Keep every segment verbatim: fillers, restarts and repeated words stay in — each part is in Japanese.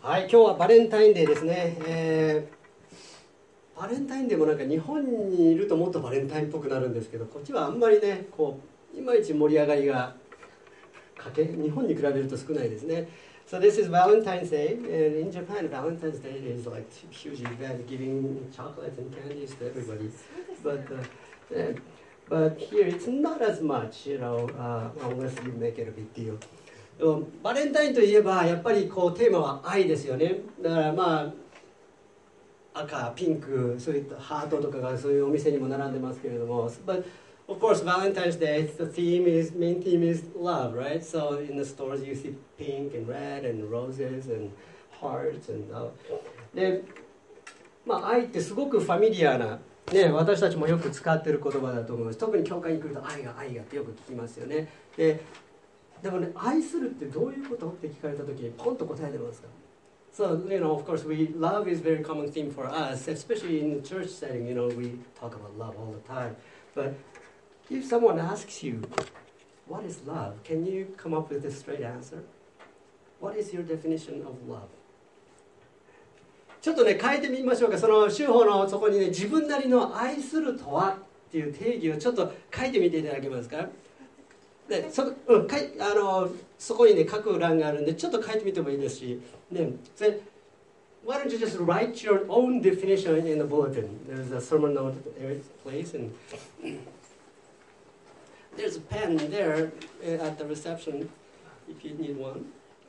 はい、今日はバレンタインデーですね、えー、バレンタインデーもなんか日本にいるともっとバレンタインっぽくなるんですけど、こっちはあんまりね、こういまいち盛り上がりがかけ日本に比べると少ないですね。So this is Valentine's Day, and in Japan, Valentine's Day is like a huge event, giving chocolates and candies to everybody. But uh, uh, but here it's not as much, you know, uh, unless you make it a big deal. バレンタインといえばやっぱりこうテーマは愛ですよね。だからまあ赤、ピンク、そういったハートとかがそういうお店にも並んでますけれども。But of course, Valentine's Day, the theme is main theme is love, right? So in the stores you see pink and red and roses and hearts and uh, で、まあ愛ってすごくファミリアなね、私たちもよく使っている言葉だと思います。特に教会に来ると愛が愛がってよく聞きますよね。で、でもね、愛するってどういうことって聞かれた時にポンと答えてますか？ So, you know, of course, we love is a very common theme for us, especially in the church setting. You know, we talk about love all the time. But if someone asks you, what is love? Can you come up with a straight answer? What is your definition of love? ちょっとね、変えてみましょうか。その修法のそこにね、自分なりの愛するとはっていう定義をちょっと書いてみていただけますか？で そ, うん、かいあのそこにね書く欄があるんでちょっと書いてみてもいいですし、ね、それ Why don't you just write your own definition in the bulletin? There's a sermon note place and there's a pen there at the reception if you need one.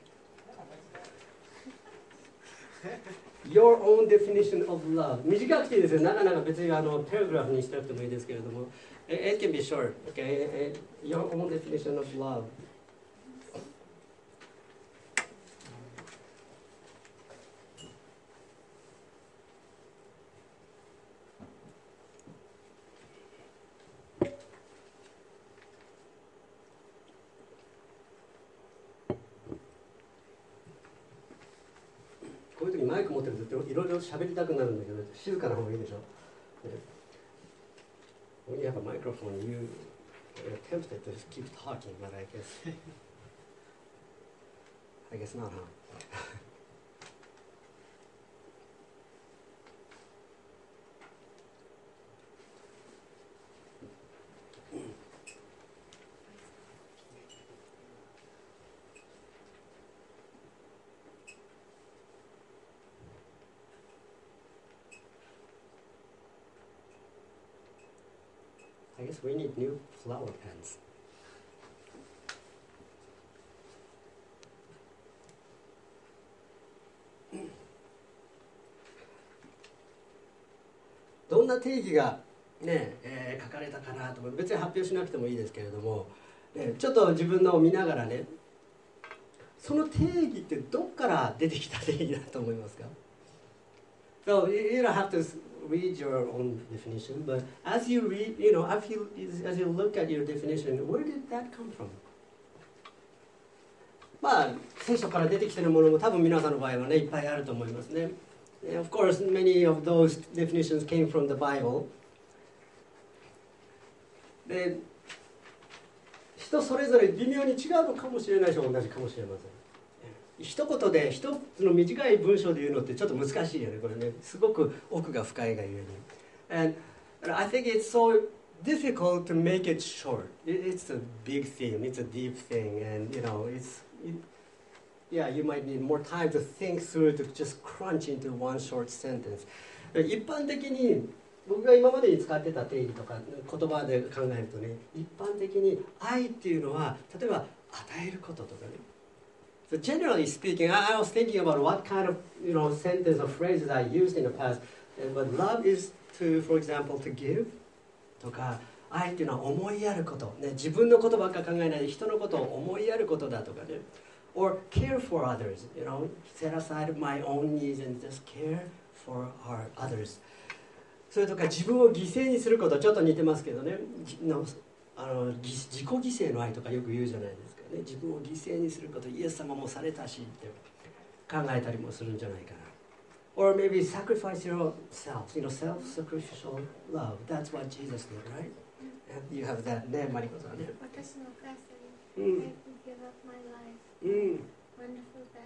Your own definition of love. 短くていいですよ。なかなか別にあのパラグラフにしなくてもいいですけれども。It can be short, okay? Your own definition of love. こういう時マイク持ってるといろいろ喋りたくなるんだけど、静かな方がいいでしょ。When you have a microphone, you are tempted to just keep talking, but I guess, I guess not, huh? I guess we need new flower pens. どんな定義が、ねえー、書かれたかなと思う。別に発表しなくてもいいですけれども、ね、ちょっと自分のを見ながらね、その定義ってどっから出てきた定義だと思いますか？ So you don't have to read your own definition, but as you read, you know, as you, as you look at your definition, where did that come from? まあ、聖書から出てきているものも多分皆さんの場合はね、いっぱいあると思いますね。Of course, many of those definitions came from the Bible. で、人それぞれ微妙に違うのかもしれないし、同じかもしれません。一言で一つの短い文章で言うのってちょっと難しいよね、これね。すごく奥が深いがゆえに。And I think it's so difficult to make it short. It's a big theme, it's a deep thing, and you know, it's, it, yeah, you might need more time to think through to just crunch into one short sentence. 一般的に僕が今までに使ってた定義とか言葉で考えるとね、一般的に愛っていうのは例えば与えることとかね。So generally speaking, I, I was thinking about what kind of, you know, sentence or phrases I used in the past. And, but love is to, for example, to give. とか、愛っていうのは思いやること、ね、自分のことばっか考えないで人のことを思いやることだとかね。Or care for others, you know, set aside my own needs and just care for our others. それとか自分を犠牲にすること、ちょっと似てますけどね。のあの自己犠牲の愛とかよく言うじゃないですかね。自分を犠牲にすること、イエス様もされたしって考えたりもするんじゃないかな。Or maybe sacrifice yourself, you know, self-sacrificial love. That's what Jesus did, right? And you have that ね、マリコさんね。 私のお母さんに、I could give up my life. Mm. Wonderful best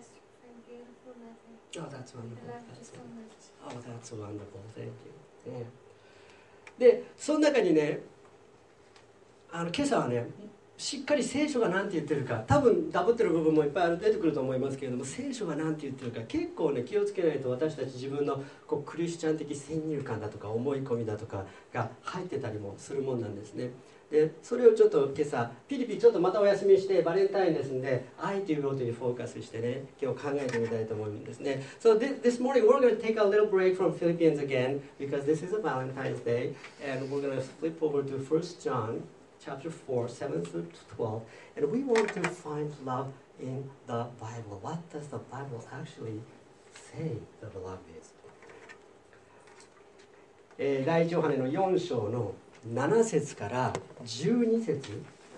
Oh, that's wonderful. That's wonderful. Oh, that's wonderful. Thank you. ね、で、その中にね、あの今朝はね、しっかり聖書が何て言ってるか、多分ダブってる部分もいっぱいある出てくると思いますけれども、聖書が何て言ってるか結構ね気をつけないと、私たち自分のこうクリスチャン的先入観だとか思い込みだとかが入ってたりもするもんなんですね。でそれをちょっと今朝ピリピちょっとまたお休みしてバレンタインですんで、愛ということにフォーカスしてね今日考えてみたいと思うんですね。So this, this morning we're going to take a little break from Philippians again because this is a Valentine's Day, and we're going to flip over to First John chapter four, seven through twelve, and we want to find love in the Bible. What does the Bible actually say that love is? えー、第一ヨハネのよん章のなな節からじゅうに節、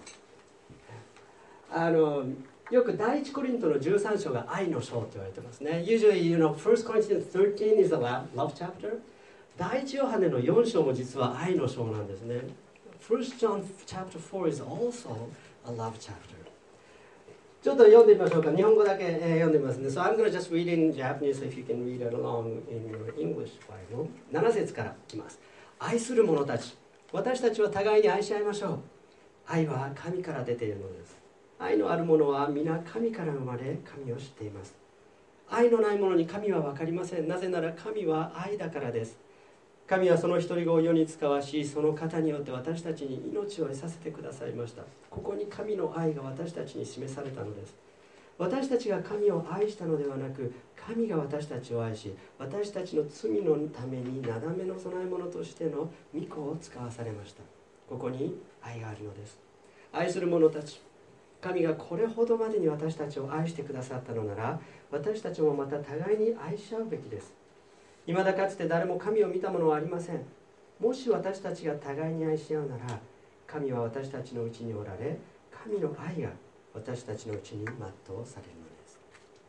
あのよく第一コリントのじゅうさん章が愛の章と言われてますね。Usually, you know, First Corinthians thirteen is a love chapter. 第一ヨハネのよん章も実は愛の章なんですね。First John chapter four is also a love chapter. ちょっと読んでみましょうか。日本語だけ、えー、読んでみますね。So I'm going to just read in Japanese if you can read it along in your English Bible. なな節からいきます。愛する者たち、私たちは互いに愛し合いましょう。愛は神から出ているのです。愛のある者は皆神から生まれ、神を知っています。愛のない者に神は分かりません。なぜなら神は愛だからです。神はその一人子を世に使わし、その方によって私たちに命を得させてくださいました。ここに神の愛が私たちに示されたのです。私たちが神を愛したのではなく、神が私たちを愛し、私たちの罪のためになだめの供え物としての御子を使わされました。ここに愛があるのです。愛する者たち、神がこれほどまでに私たちを愛してくださったのなら、私たちもまた互いに愛し合うべきです。未だかつて誰も神を見たものはありません。もし私たちが互いに愛し合うなら、神は私たちのうちにおられ、神の愛が私たちのうちに全うされるのです。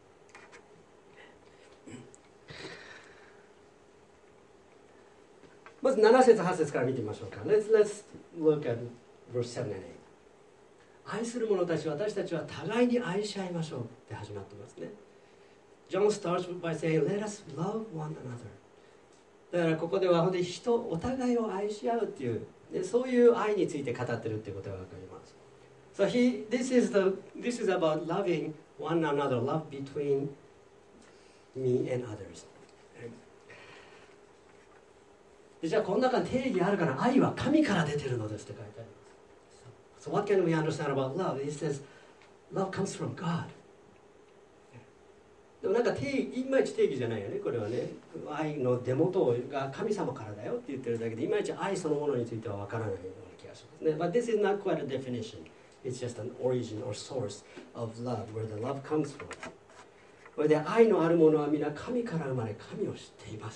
まずなな節はち節から見てみましょうか。Let's, let's look at verse seven and eight. 愛する者たち、私たちは互いに愛し合いましょうって始まってますね。John starts by saying, Let us love one another. だからここでは本当に人、お互いを愛し合うっていう、でそういう愛について語ってるっていうことが分かります。So he, this is the, this is about loving one another, love between me and others. でじゃあこの中に定義あるから、愛は神から出てるのですって書いてあります。So, so what can we understand about love? He says, love comes from God.でもなんか定義、いまいち定義じゃないよね、これはね。愛の出元が神様からだよって言ってるだけで、いまいち愛そのものについては分からないような気がしますね。But this is not quite a definition. It's just an origin or source of love, where the love comes from. これで愛のあるものは皆神から生まれ、神を知っています。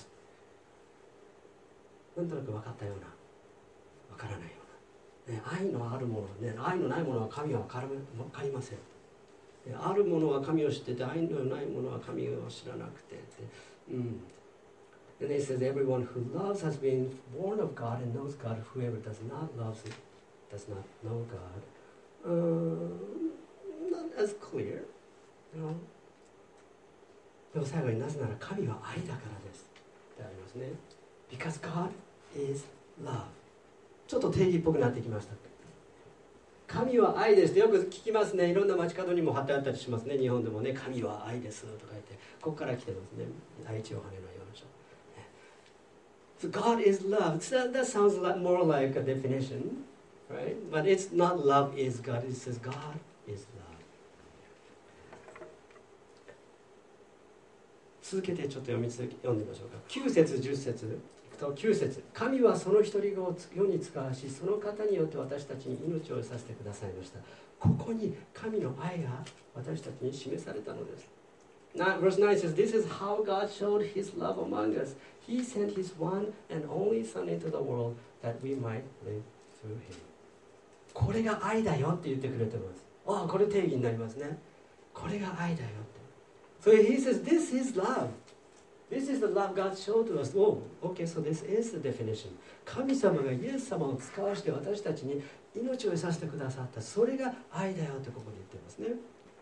なんとなく分かったような、分からないような。ね、愛のあるもの、ね、愛のないものは神は分かりません。あるものは神を知ってて、愛のないものは神を知らなくて。うん。And it says, everyone who loves has been born of God and knows God. Whoever does not love does not know God. Uh, not as clear. You know? でも最後に、なぜなら神は愛だからですってありますね。Because God is love. ちょっと定義っぽくなってきました。神は愛ですってよく聞きますね。いろんな街角にも貼ってあったりしますね。日本でもね、神は愛ですとか言って、ここから来てますね。第一ヨハネのよん章。So God is love. So that sounds more like a definition, right? But it's not love is God. It says God is love. 続けてちょっと読み続け読んでみましょうか。きゅう節じゅっ節きゅう節、神はその一人子を世に使わし、その方によって私たちに命を得させてくださいました。ここに神の愛が私たちに示されたのです。Now, verse nine says, This is how God showed His love among us. He sent His one and only Son into the world that we might live through Him. これが愛だよって言ってくれてます。ああ、これ定義になりますね。これが愛だよって。So He says, This is love.This is the love God showed to us. Oh, okay, so this is the definition. 神様がイエス様を使わして私たちに命を得させてくださった。それが愛だよってここに言ってますね。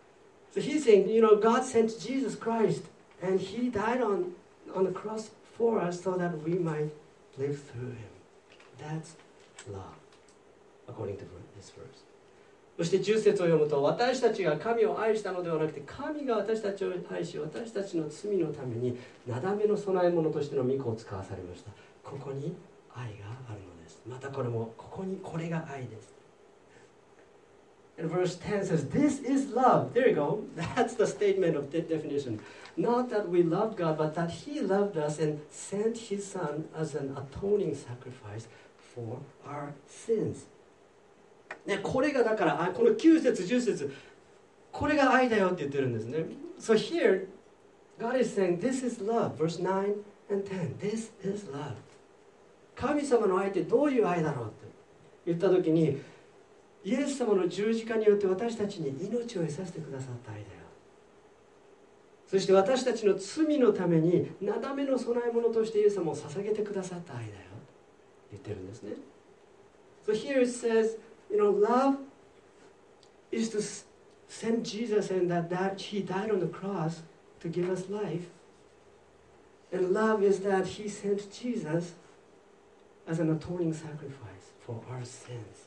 So he's saying, you know, God sent Jesus Christ and he died on, on the cross for us so that we might live through him. That's love, according to this verse. そしてじゅっ節を読むと、私たちが神を愛したのではなくて、神が私たちを愛し、私たちの罪のためになだめの供え物としての御子を使わされました。ここに愛があるのです。またこれも、ここにこれが愛です。And verse ten says, This is love. There you go. That's the statement of the definition. Not that we love God, but that He loved us and sent His Son as an atoning sacrifice for our sins. ね、これがだからこのきゅう節じゅっ節これが愛だよって言ってるんですね。So here God is saying this is love. Verse nine and ten. This is love. 神様の愛ってどういう愛だろうって言った時に、イエス様の十字架によって私たちに命を得させてくださった愛だよ。そして私たちの罪のためになだめの供え物としてイエス様を捧げてくださった愛だよ言ってるんですね。So here it says, you know, love is to send Jesus and that, that He died on the cross to give us life. And love is that He sent Jesus as an atoning sacrifice for our sins.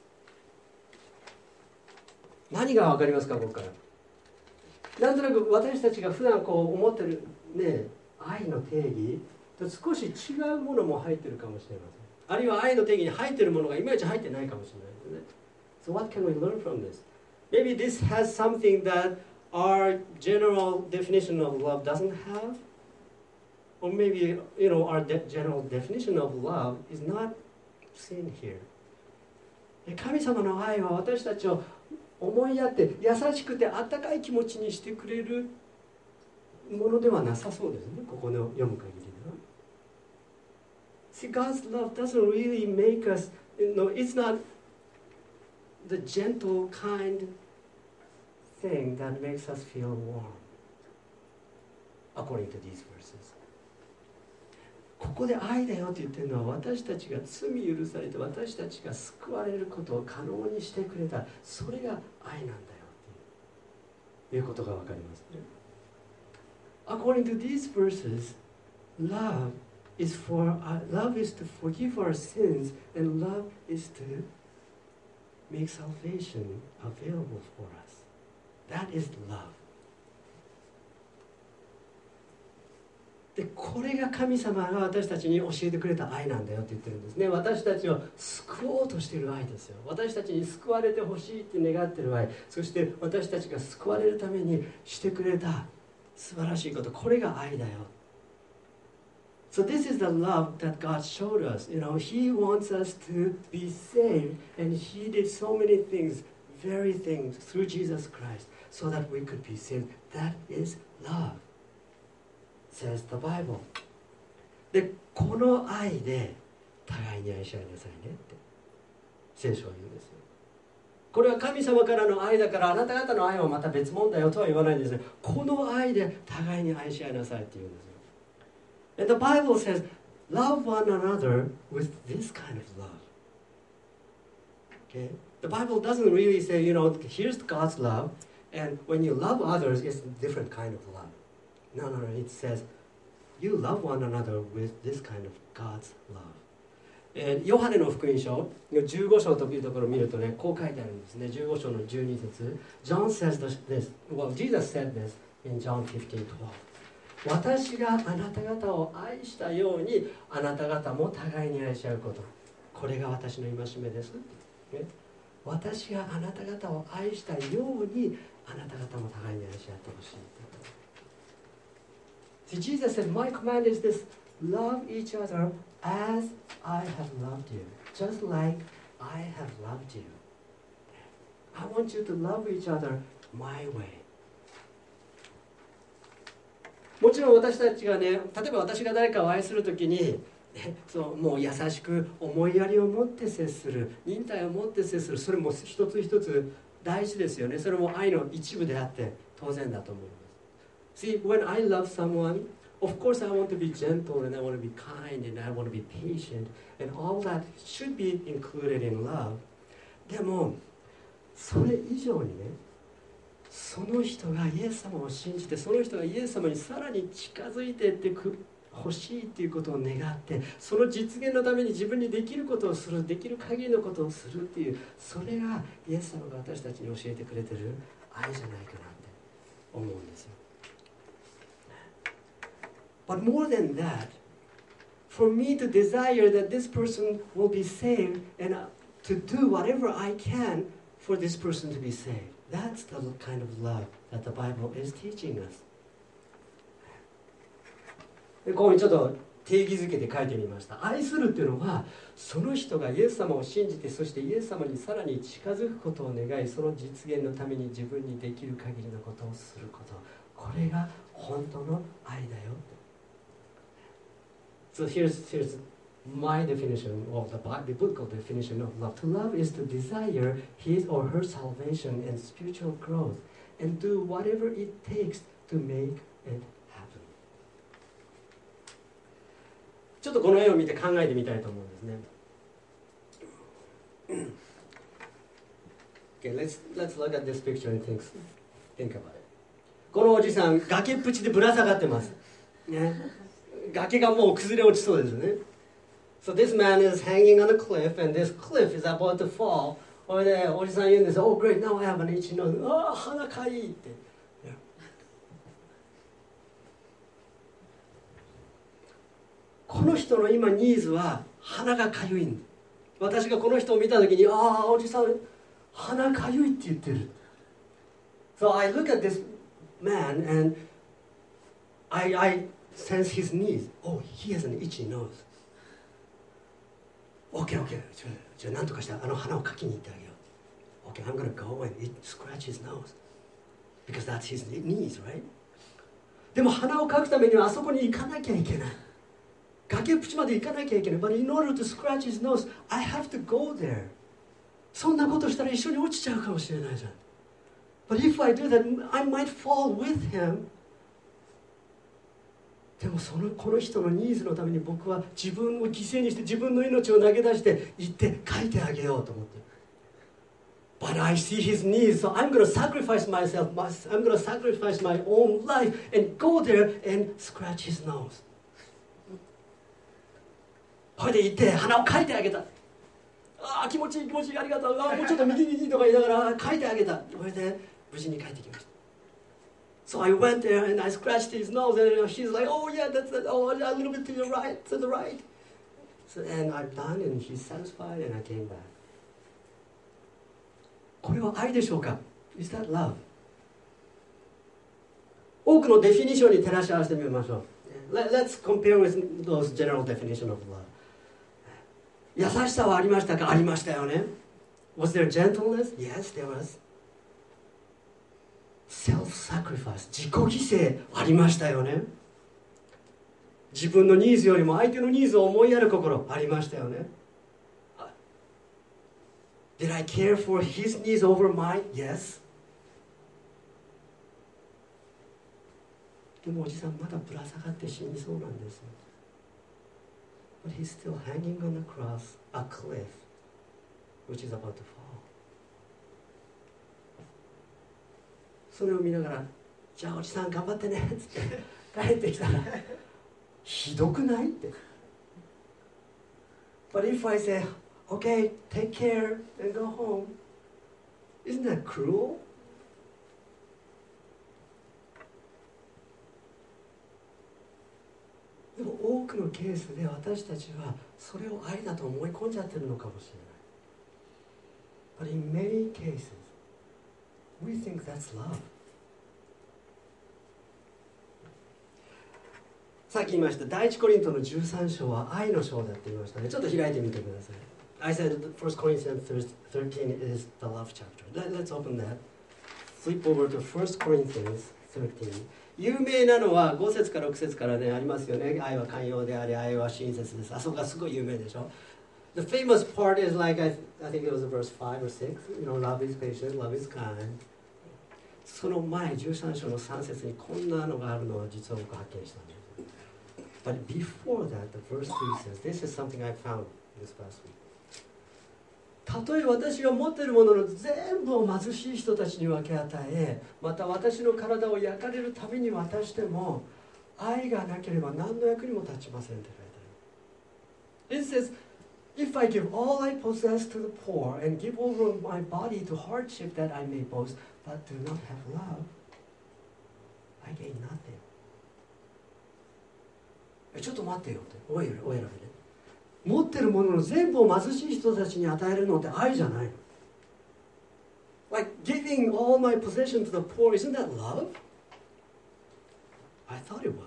何が分かりますか、ここから。なんとなく私たちが普段こう思ってる、ね、愛の定義と少し違うものも入ってるかもしれません。あるいは愛の定義に入ってるものがいまいち入ってないかもしれないですね。So what can we learn from this? Maybe this has something that our general definition of love doesn't have. Or maybe, you know, our de- general definition of love is not seen here. 神様の愛は私たちを思いやって優しくて温かい気持ちにしてくれるものではなさそうですね、ここの読む限りでは。See, God's love doesn't really make us, you know, it's not the gentle, kind thing that makes us feel warm, according to these verses. ここで愛だよって言ってるのは、私たちが罪許されて私たちが救われることを可能にしてくれた、それが愛なんだよっていうことが分かりますね。According to these verses, love is for uh, love is to forgive our sins, and love is to make salvation available for us. That is love. でこれが神様が私たちに教えてくれた愛なんだよって言ってるんですね。私たちを救おうとしている愛ですよ。私たちに救われてほしいって願っている愛、そして私たちが救われるためにしてくれた素晴らしいこと、これが愛だよ。So this is the love that God showed us. You know, He wants us to be saved, and He did so many things, very things, through Jesus Christ, so that we could be saved. That is love.Says the Bible. で、この愛で互いに愛し合いなさいねって聖書は言うんですよ。これは神様からの愛だからあなた方の愛はまた別物だよとは言わないんですよ。この愛で互いに愛し合いなさいって言うんですよ。And the Bible says, love one another with this kind of love. Okay? The Bible doesn't really say, you know, here's God's love, and when you love others, it's a different kind of love.No, no, no. It says, you love one another with this kind of God's love. えー、ヨハネの福音書のじゅうご章というところを見るとね、こう書いてあるんですね。じゅうご章のじゅうに節。John says this. Well, Jesus said this in John fifteen twelve. 私があなた方を愛したように、あなた方も互いに愛し合うこと。これが私の戒めです。ね、私があなた方を愛したように、あなた方も互いに愛し合ってほしい。See, Jesus said, my command is this, love each other as I have loved you, just like I have loved you. I want you to love each other my way. もちろん私たちがね、例えば私が誰かを愛するときに、ね、そうもう優しく思いやりを持って接する、忍耐を持って接する、それも一つ一つ大事ですよね。それも愛の一部であって当然だと思います。See, when I love someone, of course I want to be gentle and I want to be kind and I want to be patient and all that should be included in love. でも、それ以上にね、 その人がイエス様を信じて、その人がイエス様にさらに近づいていってく欲しいっていうことを願って、その実現のために自分にできることをする、できる限りのことをするっていう、それがイエス様が私たちに教えてくれてる愛じゃないかなって思うんですよ。 But more than that, for me to desire that this person will be saved and to do whatever I can for this person to be saved, that's the kind of love that the Bible is teaching us. ここにちょっと定義づけて書いてみました。愛するっていうのは、その人がイエス様を信じて、そしてイエス様にさらに近づくことを願い、その実現のために自分にできる限りのことをすること、これが本当の愛だよ。So here's, here's my definition of the biblical definition of love. To love is to desire his or her salvation and spiritual growth and do whatever it takes to make it happen. ちょっとこの絵を見て考えてみたいと思うんですね。Okay, let's, let's look at this picture and think, think about it. このおじさん、崖っぷちでぶら下がってます。ね、崖がもう崩れ落ちそうですね。So this man is hanging on a cliff, and this cliff is about to fall. それでおじさん言うんです。Oh, great, now I have an itchy nose. ああ、鼻かいいって。この人の今ニーズは鼻がかゆいんだ。私がこの人を見たときに、ああ、おじさん、鼻かゆいって言ってる。So I look at this man and I, I sense his needs. Oh, he has an itchy nose. Okay, okay. じゃあ、じゃあ何とかしてあの鼻をかきに行ってあげよう。Okay, I'm gonna go and scratch his nose. Because that's his needs, right? でも鼻をかくためにはあそこに行かなきゃいけない。崖っぷちまで行かなきゃいけない。But in order to scratch his nose, I have to go there. そんなことしたら一緒に落ちちゃうかもしれないじゃん。But if I do that, I might fall with him. でもそのこの人のニーズのために僕は自分を犠牲にして自分の命を投げ出して行って書いてあげようと思って。But I see his needs, so I'm going to sacrifice myself. I'm going to sacrifice my own life and go there and scratch his nose. これで行って鼻をかいてあげた。ああ気持ちいい気持ちいいありがとう。ああもうちょっと右右とか言いながらかいてあげた。これで無事に帰ってきました。So I went there and I scratched his nose and she's like, oh yeah, that's it. Oh, a little bit to the right, to the right. So, and I'm done and she's satisfied and I came back. これは愛でしょうか？ Is that love? 多くのデフィニッションに照らし合わせてみましょう。Let's compare with those general definition of love. 優しさはありましたか？ありましたよね。Was there gentleness? Yes, there was. Self-sacrifice. 自己犠牲ありましたよね。自分のニーズよりも相手のニーズを思いやる心ありましたよね。Did I care for his needs over mine? Yes. でもおじさんまだぶら下がって死にそうなんですよ。But he's still hanging on a cross, a cliff, which is about to fall. それを見ながら、じゃあおじさん頑張ってねっつって帰ってきたら、ひどくないって。But if I say, okay, take care and go home, isn't that cruel? でも多くのケースで私たちはそれを愛だと思い込んじゃってるのかもしれない。But in many cases, we think that's love. さっき言いました第一コリントのじゅうさん章は愛の章だって言いましたね。ちょっと開いてみてください。I said First Corinthians thirteen is the love chapter. Let, let's open that. Flip over to First Corinthians thirteen. 有名なのはご節からろく節からねありますよね。愛は寛容であり、愛は親切です。あそこがすごい有名でしょ。The famous part is like, I, I think it was verse five or six. You know, love is patient, love is kind. その前、じゅうさん章のさん節にこんなのがあるのは実は僕発見したんです。But before that, the verse three says, this is something I found this past week. たとえ私が持っているものの全部を貧しい人たちに分け与え、また私の体を焼かれるために渡しても、愛がなければ何の役にも立ちませんって書いてある。It says, if I give all I possess to the poor and give over my body to hardship that I may boast, but do not have love, I gain nothing. ちょっと待ってよって、おいおいらね。持ってるものの全部を貧しい人たちに与えるのって愛じゃないの。Like giving all my possession to the poor, isn't that love? I thought it was.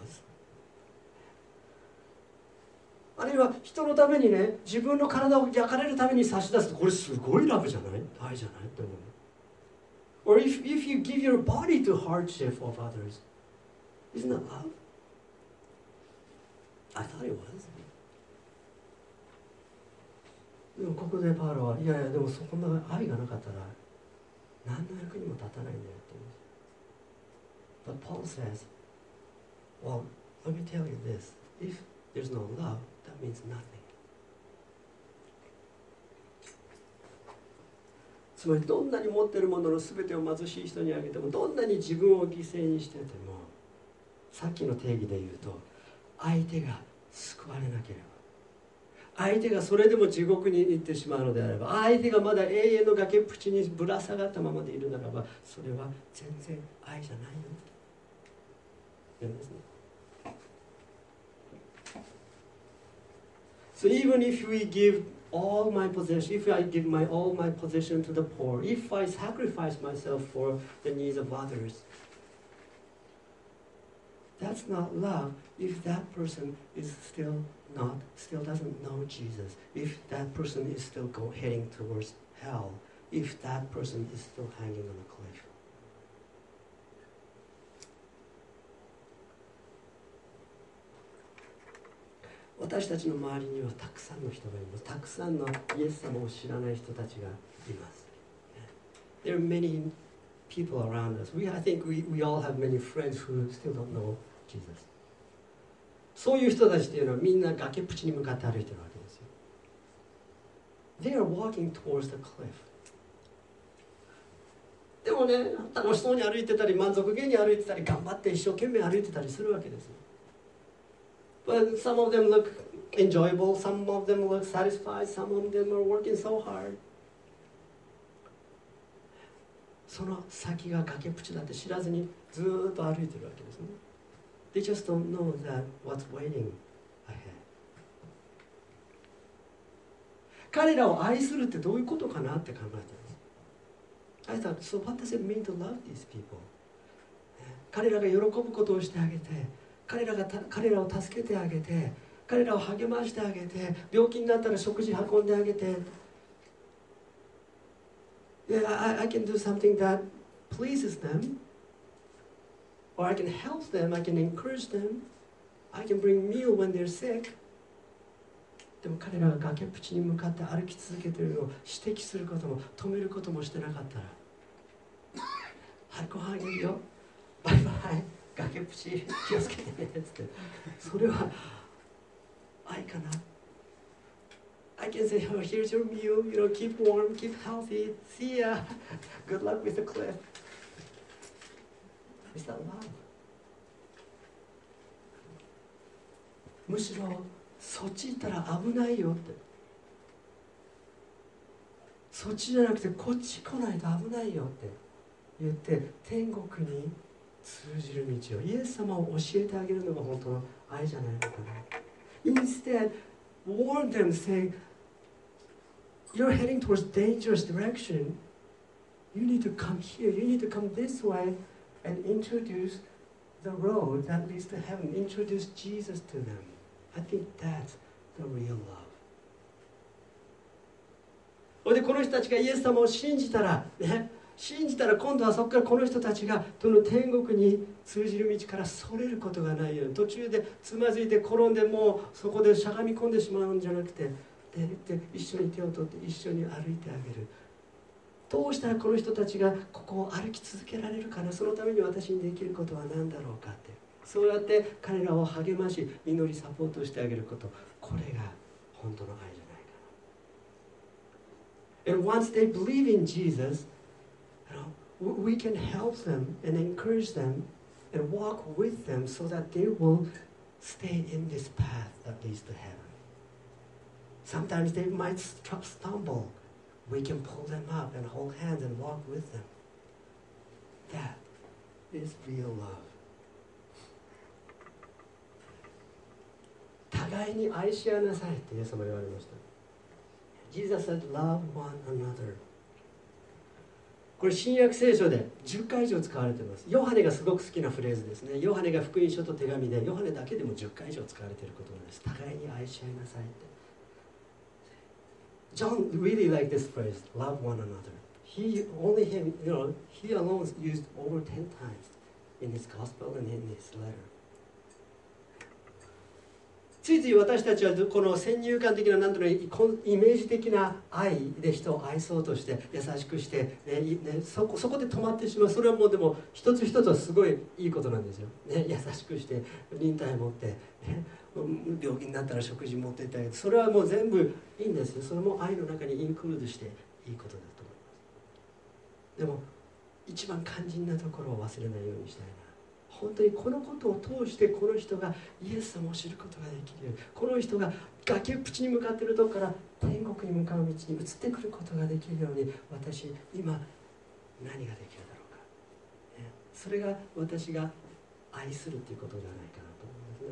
あるいは人のためにね、自分の体を焼かれるために差し出すと、これすごいラブじゃない？愛じゃないって思う。Or if, if you give your body to hardship of others, isn't that love? I thought it was. でもここでパウロは、いやいやでもそこまで愛がなかったら何の役にも立たないんだよって言うんです。But Paul says, well, let me tell you this. If there's no love, that means nothing. つまりどんなに持っているものの全てを貧しい人にあげても、どんなに自分を犠牲にしてても、さっきの定義で言うと、相手が救われなければ、相手がそれでも地獄に行ってしまうのであれば、相手がまだ永遠の崖っぷちにぶら下がったままでいるならば、それは全然愛じゃないよって言うんですね。So even if we give all my possession, if I give my all my possession to the poor, if I sacrifice myself for the needs of others, that's not love if that person is still not, still doesn't know Jesus, if that person is still go, heading towards hell, if that person is still hanging on a cliff. 私たちの周りにはたくさんの人がいます。たくさんのイエス様を知らない人たちがいます。There are many people around us. We, I think we, we all have many friends who still don't know Jesus. そういう人たちっていうのはみんな崖っぷちに向かって歩いてるわけですよ。They are walking towards the cliff. でもね、楽しそうに歩いてたり、満足げに歩いてたり、頑張って一生懸命歩いてたりするわけですよ。But some of them look enjoyable, some of them look satisfied, some of them are working so hard. その先が崖っぷちだって知らずにずーっと歩いてるわけですね。They just don't know that what's waiting ahead. 彼らを愛するってどういうことかなって考えたんです。I thought, so what does it mean to love these people? 彼らが喜ぶことをしてあげて、彼らがた彼らを助けてあげて、彼らを励ましてあげて、病気になったら食事運んであげて、Yeah, I, I can do something that pleases them, or I can help them, I can encourage them, I can bring meal when they're sick. でも彼らが崖っぷちに向かって歩き続けているのを指摘することも止めることもしてなかったら、はい、ご飯いるよ、バイバイ、崖っぷち気をつけてねって、それは愛かな。I can say, oh, here's your meal, you know, keep warm, keep healthy, see ya, good luck with the cliff. Is that love? むしろそっち行ったら危ないよって、そっちじゃなくてこっち来ないと危ないよって言って天国に通じる道をイエス様を教えてあげるのが本当の愛じゃないのかな。Instead, warn them, saying, you're heading towards dangerous direction. You need to come here. You need to come this way and introduce the road that leads to heaven. Introduce Jesus to them. I think that's the real love. それでこの人たちがイエス様を信じたらね、信じたら今度はそこからこの人たちがその天国に通じる道からそれることがないように、途中でつまずいて転んでもうそこでしゃがみ込んでしまうんじゃなくて、で一緒に手を取って一緒に歩いてあげる。どうしたらこの人たちがここを歩き続けられるかな、そのために私にできることは何だろうかって、そうやって彼らを励まし祈りサポートしてあげること、これが本当の愛じゃないかな。 And once they believe in Jesus, you know, we can help them and encourage them and walk with them so that they will stay in this path that leads to heaven. Sometimes they might stumble. We can pull them up and hold hands and walk with them. That is real love. 互いに愛し合いなさいってイエス様言われました。Jesus said, love one another. これ新約聖書でじゅっかい以上使われています。ヨハネがすごく好きなフレーズですね。ヨハネが福音書と手紙でヨハネだけでもじゅっかい以上使われている言葉です。互いに愛し合いなさいって。John really liked this phrase, love one another. He only him, you know, he alone used over ten times in his gospel and in his letter. ついつい私たちはこの先入観的な何というイメージ的な愛で人を愛そうとして優しくして、ねね、そこ、そこで止まってしまう。それはもうでも一つ一つはすごいいいことなんですよ、ね、優しくして忍耐持って、ね、病気になったら食事持っていったり、それはもう全部いいんですよ。それも愛の中にインクルードしていいことだと思います。でも一番肝心なところを忘れないようにしたいな。本当にこのことを通してこの人がイエス様を知ることができるように、この人が崖っぷちに向かっているところから天国に向かう道に移ってくることができるように、私今何ができるだろうか、ね、それが私が愛するということじゃないかなと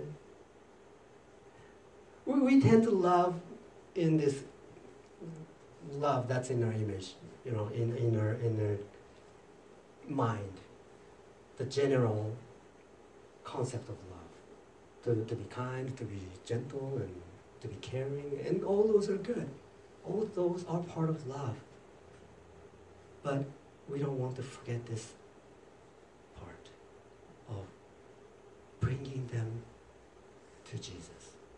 思いますね。We, we tend to love in this love that's in our image, you know, in, in our, in our mind, the general concept of love, to, to be kind, to be gentle, and to be caring, and all those are good. All of those are part of love. But we don't want to forget this part of bringing them to Jesus.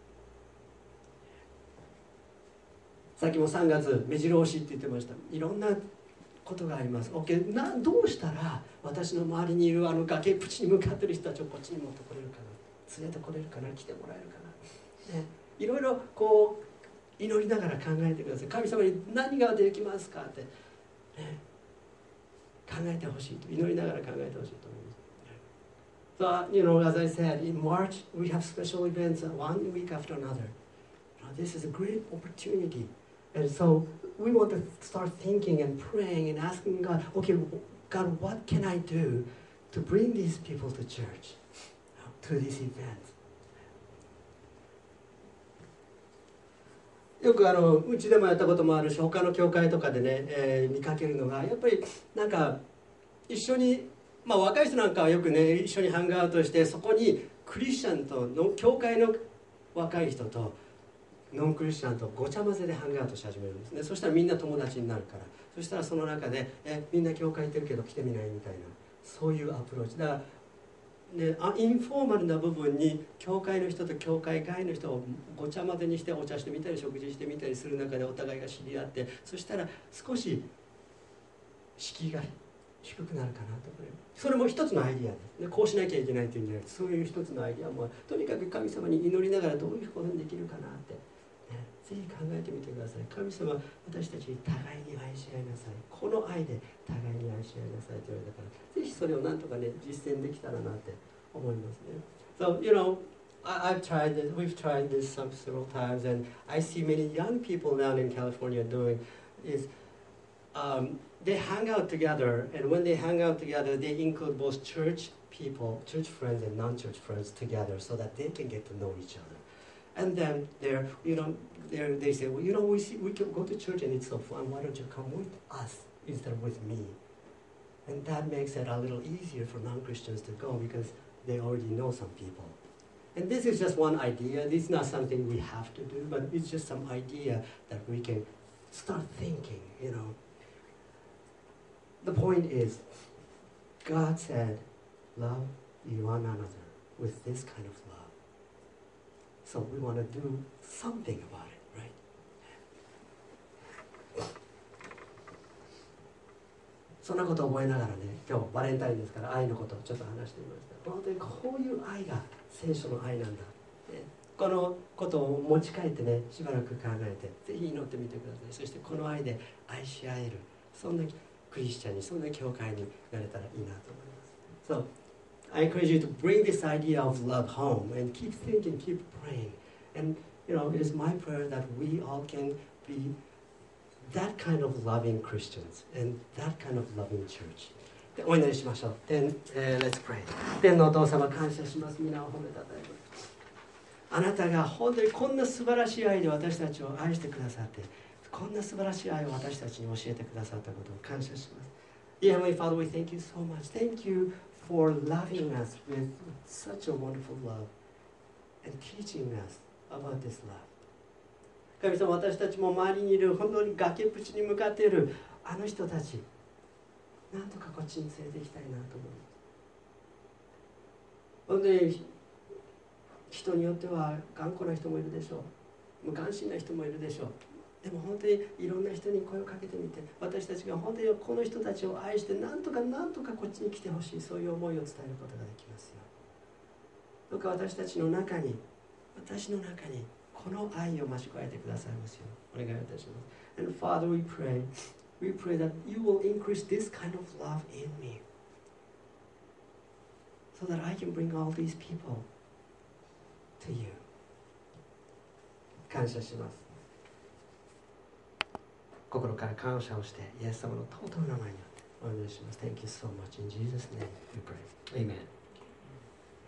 さっきもさんがつ目白押しって言ってました。いろんなことがあります。 OK、 などうしたら私の周りにいるあの崖っぷちに向かっている人たちをこっちに持ってこれるかな、連れてこれるかな、来てもらえるかな、ね、いろいろこう祈りながら考えてください。神様に何ができますかって、ね、考えてほしいと、祈りながら考えてほしいと思います。 So, you know, as I said, in March we have special events one week after another. You know, this is a great opportunity. And so we want to start thinking and praying and asking God, okay, God, what can I do to bring these people to church, to this event? よくあのうちでもやったこともあるし、他の教会とかでね、えー、見かけるのがやっぱりなんか一緒に、まあ若い人なんかはよくね一緒にハングアウトして、そこにクリスチャンとの教会の若い人とノンクリスチャンとごちゃ混ぜでハングアウトし始めるんですね。そしたらみんな友達になるから、そしたらその中でえみんな教会行ってるけど来てみないみたいな、そういうアプローチだから、ね、インフォーマルな部分に教会の人と教会外の人をごちゃ混ぜにしてお茶してみたり食事してみたりする中でお互いが知り合って、そしたら少し敷居が低くなるかなと。それも一つのアイディアですね。こうしなきゃいけないというんじゃなくて、そういう一つのアイディアもとにかく神様に祈りながらどういうことにできるかなってぜひ考えてみてください。神様、私たちに互いに愛し合いなさい。この愛で互いに愛し合いなさいと言われたから、ぜひそれをなんとかね、実践できたらなって思いますね。So, you know, I, I've tried this, we've tried this some several times, and I see many young people down in California doing is um, they hang out together, and when they hang out together, they include both church people, church friends and non-church friends together so that they can get to know each other. And then they're, you know, they're, they say, well, you know, we see, we can go to church and it's so fun. Why don't you come with us instead of with me? And that makes it a little easier for non-Christians to go because they already know some people. And this is just one idea. This is not something we have to do, but it's just some idea that we can start thinking, you know. The point is, God said, love one another with this kind of love. So we want to do something about it, right? そんなことを覚えながらね、今日バレンタインですから愛のことをちょっと話してみました。本当にこういう愛が聖書の愛なんだ、ね、 このことを持ち帰ってね、しばらく考えてぜひ祈ってみてください。そしてこの愛で愛し合える、そんなクリスチャンに、そんな教会になれたらいいなと思います。 So I encourage you to bring this idea of love home and keep thinking, keep praying. And you know, it is my prayer that we all can be that kind of loving Christians and that kind of loving church. でお祈りしましょう。Then、uh, let's pray. 天のお父様、感謝します。皆を褒めたたえます。あなたが本当にこんな素晴らしい愛で私たちを愛してくださって、こんな素晴らしい愛を私たちに教えてくださったことを感謝します。Dear Heavenly Father, we thank you so much. Thank you for loving us with such a wonderful love and teaching us about this love. 神様、私たちも周りにいる本当に崖っぷちに向かっているあの人たち、なんとかこっちに連れて行きたいなと思います。本当に人によっては頑固な人もいるでしょう、無関心な人もいるでしょう。でも本当にいろんな人に声をかけてみて、私たちが本当にこの人たちを愛してなんとかなんとかこっちに来てほしい、そういう思いを伝えることができますよ。どうか私たちの中に、私の中にこの愛を増し加えてくださいますようお願いいたします。 And Father, we pray we pray that you will increase this kind of love in me so that I can bring all these people to you. 感謝します。心から感謝をしてイエス様の尊い名前によってお祈りします。 Thank you so much. In Jesus' name we pray. Amen.